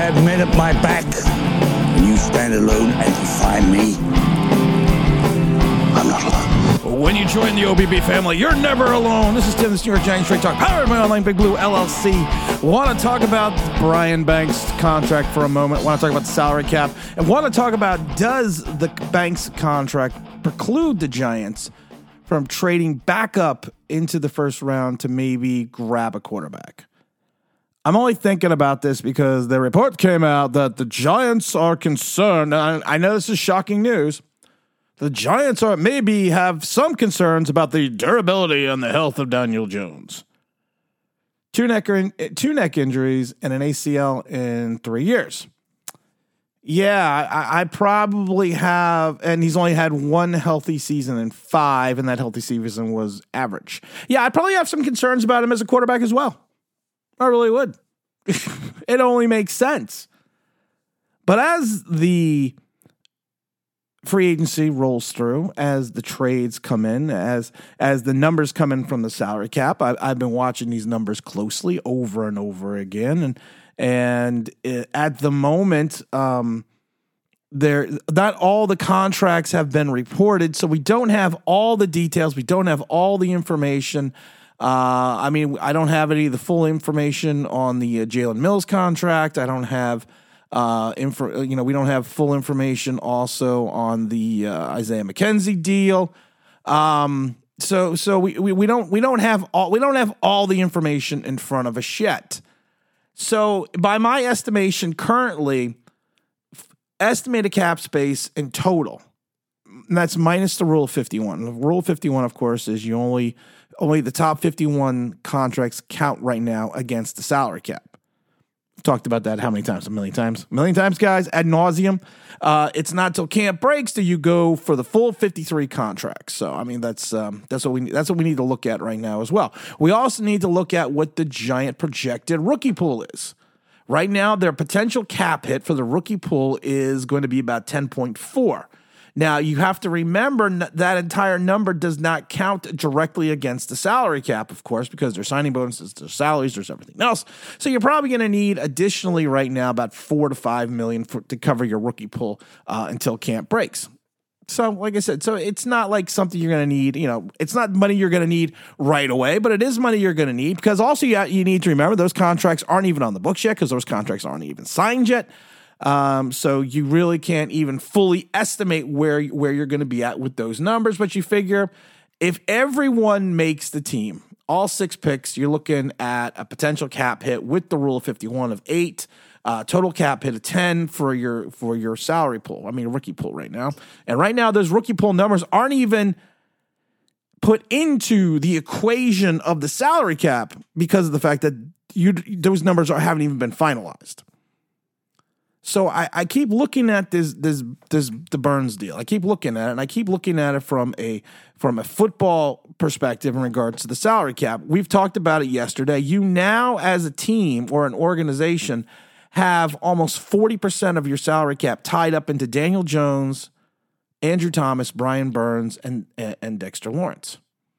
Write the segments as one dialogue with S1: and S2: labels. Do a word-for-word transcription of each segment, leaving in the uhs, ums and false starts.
S1: had men at my back, and you stand alone and defy me. I'm not alone.
S2: When you join the O B B family, you're never alone. This is Tim, this New York Giants Straight Talk, powered by Online Big Blue L L C. Want to talk about Brian Banks' contract for a moment. Want to talk about the salary cap. And want to talk about, does the Banks contract preclude the Giants from trading back up into the first round to maybe grab a quarterback? I'm only thinking about this because the report came out that the Giants are concerned. I, I know this is shocking news. The Giants are maybe have some concerns about the durability and the health of Daniel Jones. Two neck, two neck injuries and an A C L in three years. Yeah, I, I probably have, and he's only had one healthy season in five, and that healthy season was average. Yeah, I probably have some concerns about him as a quarterback as well. I really would. It only makes sense. But as the free agency rolls through, as the trades come in, as as the numbers come in from the salary cap, I, I've been watching these numbers closely over and over again, and and it, at the moment, um, there not all the contracts have been reported, so we don't have all the details, we don't have all the information. Uh, I mean, I don't have any of the full information on the uh, Jalen Mills contract. I don't have. Uh, info, you know, we don't have full information also on the uh, Isaiah McKenzie deal. Um, so, so we, we we don't we don't have all we don't have all the information in front of us yet. So, by my estimation, currently, f- estimated cap space in total, and that's minus the Rule fifty-one. The Rule fifty-one, of course, is you only only the top fifty-one contracts count right now against the salary cap. Talked about that how many times? A million times. A million times, guys, ad nauseum. Uh, it's not till camp breaks till you go for the full fifty-three contracts. So, I mean, that's um, that's what we that's what we need to look at right now as well. We also need to look at what the Giant projected rookie pool is. Right now, their potential cap hit for the rookie pool is going to be about ten point four. Now, you have to remember that entire number does not count directly against the salary cap, of course, because there's signing bonuses, there's salaries, there's everything else. So you're probably going to need additionally right now about four to five million for, to cover your rookie pool uh, until camp breaks. So, like I said, so it's not like something you're going to need, you know, it's not money you're going to need right away, but it is money you're going to need because also you, you need to remember those contracts aren't even on the books yet because those contracts aren't even signed yet. Um, so you really can't even fully estimate where, where you're going to be at with those numbers, but you figure if everyone makes the team, all six picks, you're looking at a potential cap hit with the Rule of fifty-one of eight, uh, total cap hit of ten for your, for your salary pool. I mean, rookie pool right now. And right now those rookie pool numbers aren't even put into the equation of the salary cap because of the fact that you, those numbers are, haven't even been finalized. So I, I keep looking at this this this the Burns deal. I keep looking at it, and I keep looking at it from a from a football perspective in regards to the salary cap. We've talked about it yesterday. You now, as a team or an organization, have almost forty percent of your salary cap tied up into Daniel Jones, Andrew Thomas, Brian Burns, and and, and Dexter Lawrence.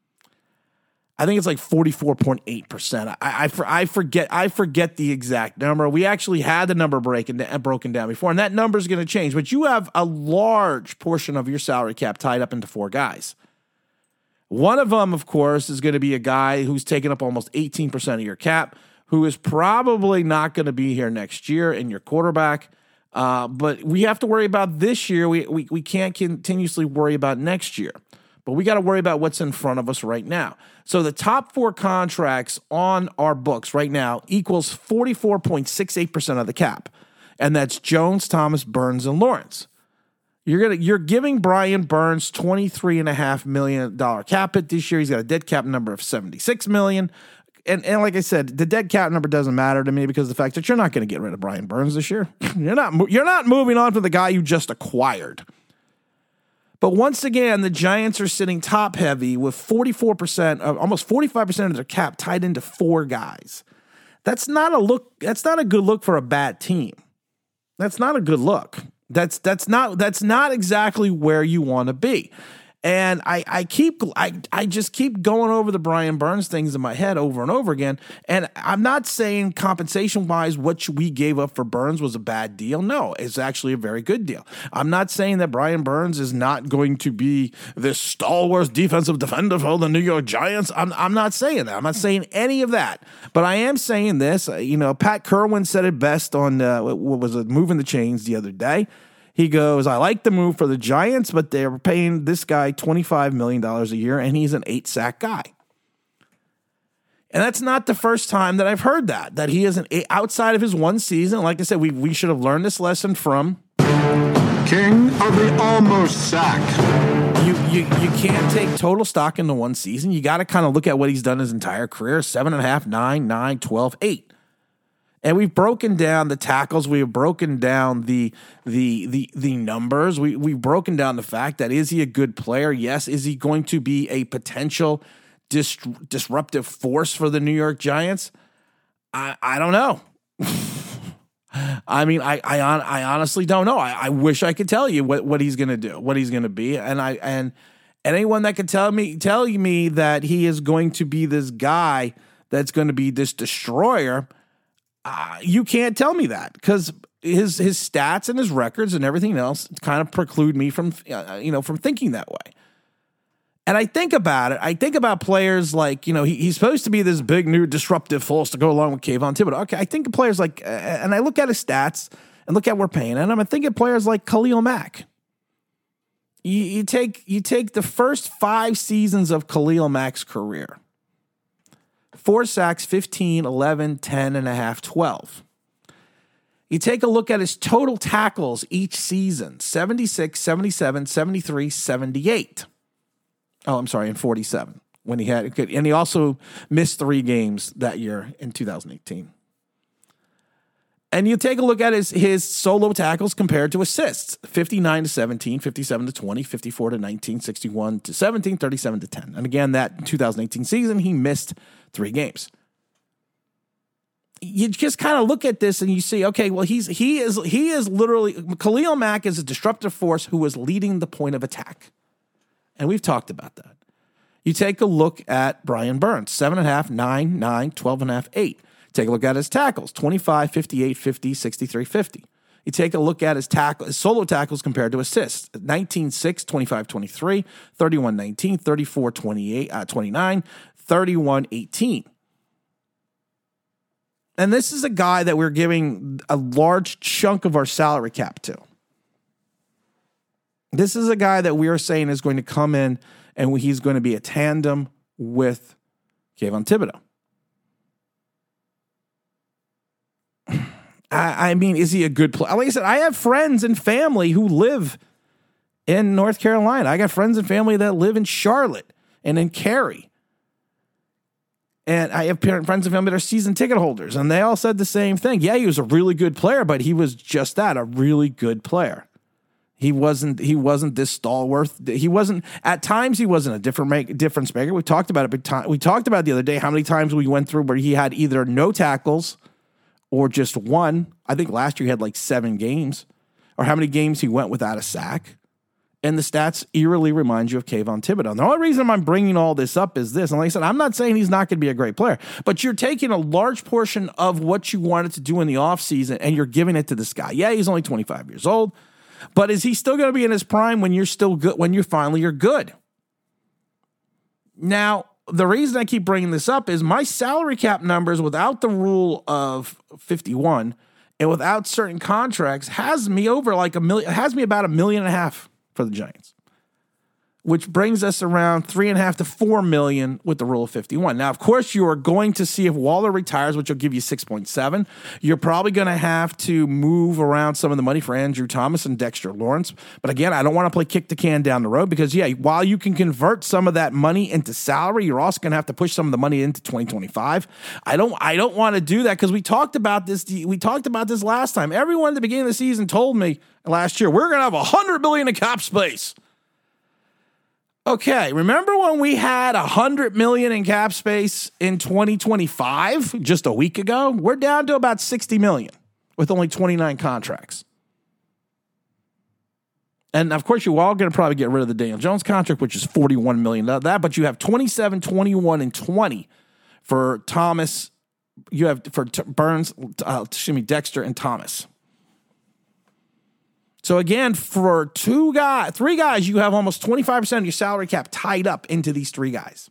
S2: I think it's like forty-four point eight percent. I, I, I forget I forget the exact number. We actually had the number breaking, broken down before, and that number is going to change. But you have a large portion of your salary cap tied up into four guys. One of them, of course, is going to be a guy who's taken up almost eighteen percent of your cap, who is probably not going to be here next year in your quarterback. Uh, but we have to worry about this year. We, we, we can't continuously worry about next year. But we got to worry about what's in front of us right now. So the top four contracts on our books right now equals forty-four point six eight percent of the cap. And that's Jones, Thomas, Burns, and Lawrence. You're gonna you're giving Brian Burns twenty-three point five million dollars cap hit this year. He's got a dead cap number of seventy-six million dollars. And, and like I said, the dead cap number doesn't matter to me because of the fact that you're not going to get rid of Brian Burns this year. You're not you're not moving on to the guy you just acquired. But once again, the Giants are sitting top heavy with forty-four percent of almost forty-five percent of their cap tied into four guys. That's not a look. That's not a good look for a bad team. That's not a good look. That's that's not that's not exactly where you want to be. And I, I keep, I, I just keep going over the Brian Burns things in my head over and over again. And I'm not saying compensation wise, what we gave up for Burns was a bad deal. No, it's actually a very good deal. I'm not saying that Brian Burns is not going to be this stalwart defensive defender for the New York Giants. I'm, I'm not saying that. I'm not saying any of that. But I am saying this. You know, Pat Kerwin said it best on uh, what was it, Moving the Chains the other day. He goes, I like the move for the Giants, but they're paying this guy twenty-five million dollars a year, and he's an eight-sack guy. And that's not the first time that I've heard that, that he is an eight, outside of his one season. Like I said, we, we should have learned this lesson from
S3: King of the almost sack.
S2: You, you, you can't take total stock into one season. You got to kind of look at what he's done his entire career, seven and a half, nine, nine, twelve, eight. And we've broken down the tackles. We've broken down the the the the numbers. We we've broken down the fact that is he a good player? Yes. Is he going to be a potential dis- disruptive force for the New York Giants? I I don't know. I mean, I I, I honestly don't know. I, I wish I could tell you what, what he's going to do, what he's going to be, and I and anyone that could tell me tell me that he is going to be this guy that's going to be this destroyer. Uh, you can't tell me that because his his stats and his records and everything else kind of preclude me from uh, you know from thinking that way. And I think about it. I think about players like you know he, he's supposed to be this big new disruptive force to go along with Kayvon Thibodeau. Okay, I think of players like uh, and I look at his stats and look at what we're paying, and I'm thinking of players like Khalil Mack. You, you take you take the first five seasons of Khalil Mack's career. Four sacks, fifteen, eleven, ten and a half, twelve. You take a look at his total tackles each season, seventy-six, seventy-seven, seventy-three, seventy-eight. Oh, I'm sorry, and forty-seven. When he had, and he also missed three games that year in two thousand eighteen. And you take a look at his, his solo tackles compared to assists, fifty-nine to seventeen, fifty-seven to twenty, fifty-four to nineteen, sixty-one to seventeen, thirty-seven to ten. And again, that two thousand eighteen season, he missed three games. You just kind of look at this and you see, okay, well, he's he is he is literally Khalil Mack is a disruptive force who was leading the point of attack. And we've talked about that. You take a look at Brian Burns, seven and a half, nine, nine, twelve and a half, eight. Take a look at his tackles, twenty-five, fifty-eight, fifty, sixty-three, fifty. You take a look at his tackle, his solo tackles compared to assists, nineteen, six, twenty-five, twenty-three, thirty-one, nineteen, thirty-four, twenty-eight, uh, twenty-nine, thirty-one, eighteen. And this is a guy that we're giving a large chunk of our salary cap to. This is a guy that we are saying is going to come in and he's going to be a tandem with Kayvon Thibodeau. I, I mean, is he a good player? Like I said, I have friends and family who live in North Carolina. I got friends and family that live in Charlotte and in Cary. And I have parent friends and family that are season ticket holders, and they all said the same thing. Yeah, he was a really good player, but he was just that, a really good player. He wasn't. He wasn't this stalwart. He wasn't. At times, he wasn't a different make, difference maker. We talked about it. We talked about it the other day how many times we went through where he had either no tackles or just one. I think last year he had like seven games, or how many games he went without a sack. And the stats eerily remind you of Kayvon Thibodeau. And the only reason I'm bringing all this up is this. And like I said, I'm not saying he's not going to be a great player, but you're taking a large portion of what you wanted to do in the offseason and you're giving it to this guy. Yeah, he's only twenty-five years old, but is he still going to be in his prime when you're still good, when you're finally you're good? Now, the reason I keep bringing this up is my salary cap numbers without the rule of fifty-one and without certain contracts has me over like a million, has me about a million and a half for the Giants, which brings us around three and a half to four million with the rule of fifty-one. Now, of course, you are going to see if Waller retires, which will give you six point seven. You're probably going to have to move around some of the money for Andrew Thomas and Dexter Lawrence. But again, I don't want to play kick the can down the road because, yeah, while you can convert some of that money into salary, you're also going to have to push some of the money into twenty twenty-five. I don't, I don't want to do that because we talked about this. We talked about this last time. Everyone at the beginning of the season told me last year we're going to have a hundred billion in cap space. Okay, remember when we had one hundred million dollars in cap space in twenty twenty-five, just a week ago? We're down to about sixty million dollars with only twenty-nine contracts. And, of course, you're all going to probably get rid of the Daniel Jones contract, which is forty-one million dollars. That, but you have twenty-seven, twenty-one, and twenty for Thomas. You have for T- Burns, uh, excuse me, Dexter, and Thomas. So, again, for two guys, three guys, you have almost twenty-five percent of your salary cap tied up into these three guys.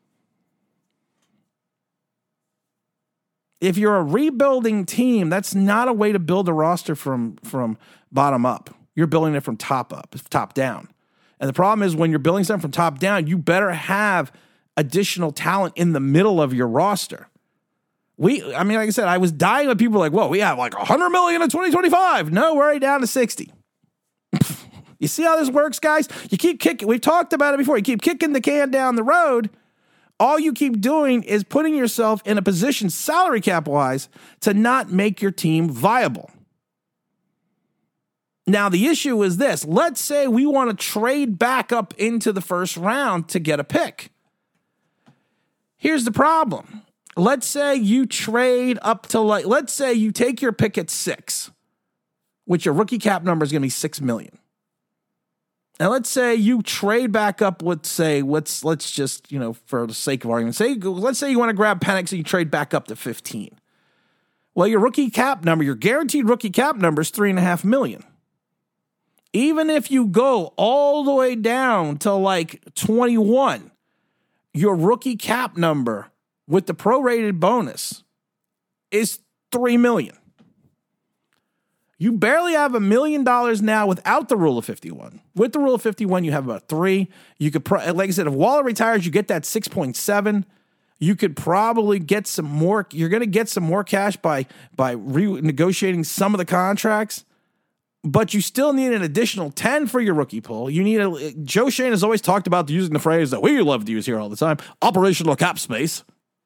S2: If you're a rebuilding team, that's not a way to build a roster from, from bottom up. You're building it from top up, top down. And the problem is when you're building something from top down, you better have additional talent in the middle of your roster. We, I mean, like I said, I was dying when people were like, whoa, we have like one hundred million in twenty twenty-five. No, we're already down to sixty. You see how this works, guys? You keep kicking. We've talked about it before. You keep kicking the can down the road. All you keep doing is putting yourself in a position, salary cap wise, to not make your team viable. Now, the issue is this. Let's say we want to trade back up into the first round to get a pick. Here's the problem. Let's say you trade up to like, let's say you take your pick at six, which your rookie cap number is going to be six million. And let's say you trade back up with, say, let's let's just, you know, for the sake of argument, say, let's say you want to grab Penix and you trade back up to fifteen. Well, your rookie cap number, your guaranteed rookie cap number is three and a half million. Even if you go all the way down to like twenty-one, your rookie cap number with the prorated bonus is three million. You barely have a million dollars now without the rule of fifty-one. With the rule of fifty-one, you have about three. You could, pro- like I said, if Waller retires, you get that six point seven. You could probably get some more. You're going to get some more cash by by renegotiating some of the contracts. But you still need an additional ten for your rookie pool. You need a, Joe Schoen has always talked about using the phrase that we love to use here all the time, operational cap space.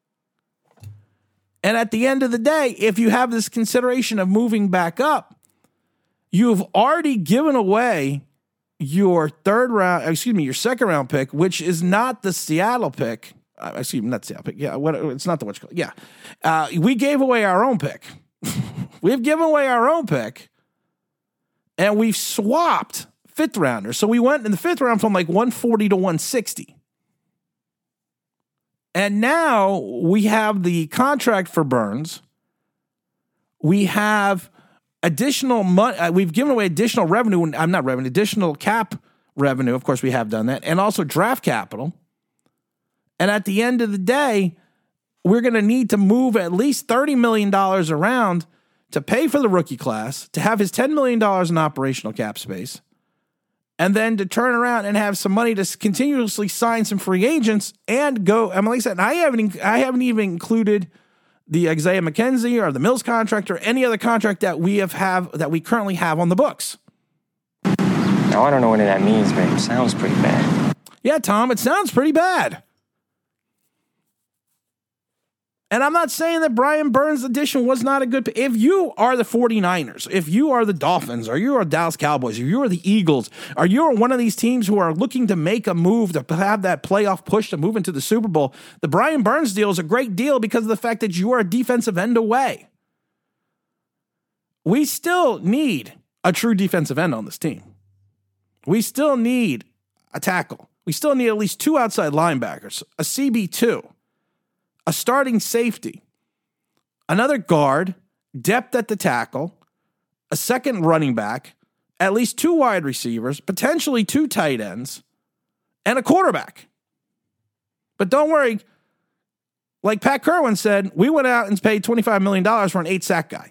S2: And at the end of the day, if you have this consideration of moving back up, you've already given away your third round, excuse me, your second round pick, which is not the Seattle pick. Uh, excuse me, not Seattle pick. Yeah, what, it's not the what you call it. Yeah. Uh, we gave away our own pick. We've given away our own pick. And we've swapped fifth rounders. So we went in the fifth round from like one forty to one sixty. And now we have the contract for Burns. We have additional money. Uh, we've given away additional revenue. I'm not revenue, additional cap revenue. Of course, we have done that. And also draft capital. And at the end of the day, we're going to need to move at least thirty million dollars around to pay for the rookie class, to have his ten million dollars in operational cap space, and then to turn around and have some money to continuously sign some free agents and go. I mean, like I said, I haven't, I haven't even included the Isaiah McKenzie or the Mills contract or any other contract that we have, have that we currently have on the books.
S4: Now, I don't know what that means, but it sounds pretty bad.
S2: Yeah, Tom, it sounds pretty bad. And I'm not saying that Brian Burns' addition was not a good pick. If you are the 49ers, if you are the Dolphins, or you are Dallas Cowboys, if you are the Eagles, or you are one of these teams who are looking to make a move to have that playoff push to move into the Super Bowl, the Brian Burns deal is a great deal because of the fact that you are a defensive end away. We still need a true defensive end on this team. We still need a tackle. We still need at least two outside linebackers, a C B two. A starting safety, another guard, depth at the tackle, a second running back, at least two wide receivers, potentially two tight ends, and a quarterback. But don't worry, like Pat Kerwin said, we went out and paid twenty-five million dollars for an eight-sack guy.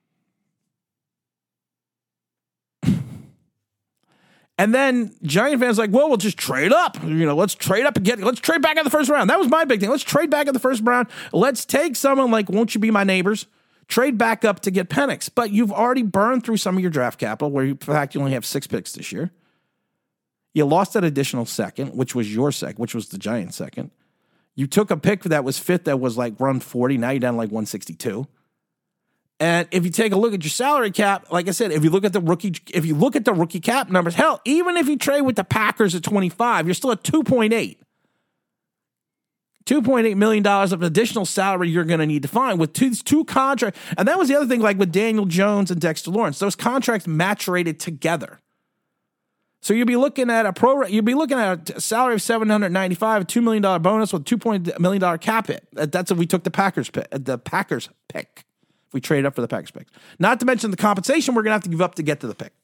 S2: And then Giant fans like, well, we'll just trade up. You know, let's trade up and get, let's trade back in the first round. That was my big thing. Let's trade back in the first round. Let's take someone like, won't you be my neighbors? Trade back up to get Penix. But you've already burned through some of your draft capital, where you, in fact, you only have six picks this year. You lost that additional second, which was your second, which was the Giants' second. You took a pick that was fifth that was like run forty. Now you're down to like one sixty-two. And if you take a look at your salary cap, like I said, if you look at the rookie, if you look at the rookie cap numbers, hell, even if you trade with the Packers at twenty-five, you're still at two point eight. two point eight million dollars of additional salary you're going to need to find with two, two contracts. And that was the other thing, like with Daniel Jones and Dexter Lawrence. Those contracts maturated together. So you'd be looking at a pro. You'd be looking at a salary of seven hundred ninety-five, a two million dollar bonus with two point million dollar cap hit. That's if we took the Packers pick. The Packers pick. If we trade up for the Packers pick. Not to mention the compensation we're gonna have to give up to get to the pick.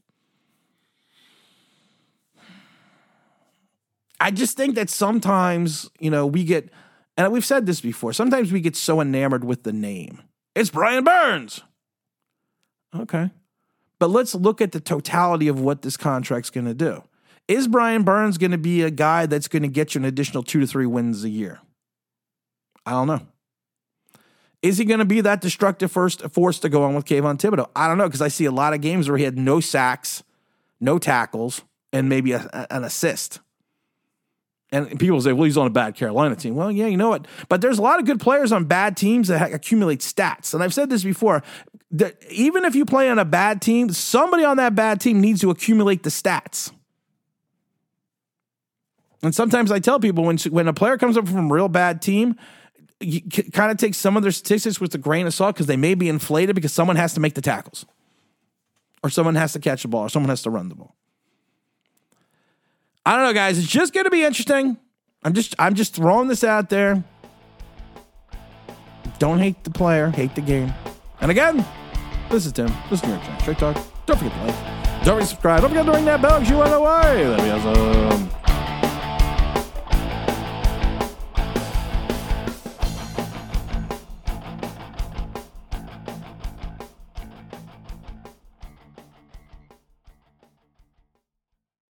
S2: I just think that sometimes, you know, we get, and we've said this before. Sometimes we get so enamored with the name. It's Brian Burns. Okay. But let's look at the totality of what this contract's going to do. Is Brian Burns going to be a guy that's going to get you an additional two to three wins a year? I don't know. Is he going to be that destructive first force to go on with Kayvon Thibodeau? I don't know, because I see a lot of games where he had no sacks, no tackles, and maybe a, a, an assist. And people say, well, he's on a bad Carolina team. Well, yeah, you know what? But there's a lot of good players on bad teams that accumulate stats. And I've said this before, that even if you play on a bad team, somebody on that bad team needs to accumulate the stats. And sometimes I tell people when, when a player comes up from a real bad team, you kind of take some of their statistics with a grain of salt because they may be inflated because someone has to make the tackles. Or someone has to catch the ball, or someone has to run the ball. I don't know, guys. It's just going to be interesting. I'm just I'm just throwing this out there. Don't hate the player. Hate the game. And again, this is Tim. This is New York Giants Straight Talk. Don't forget to like. Don't forget to subscribe. Don't forget to ring that bell because you want to know why. That'd be awesome.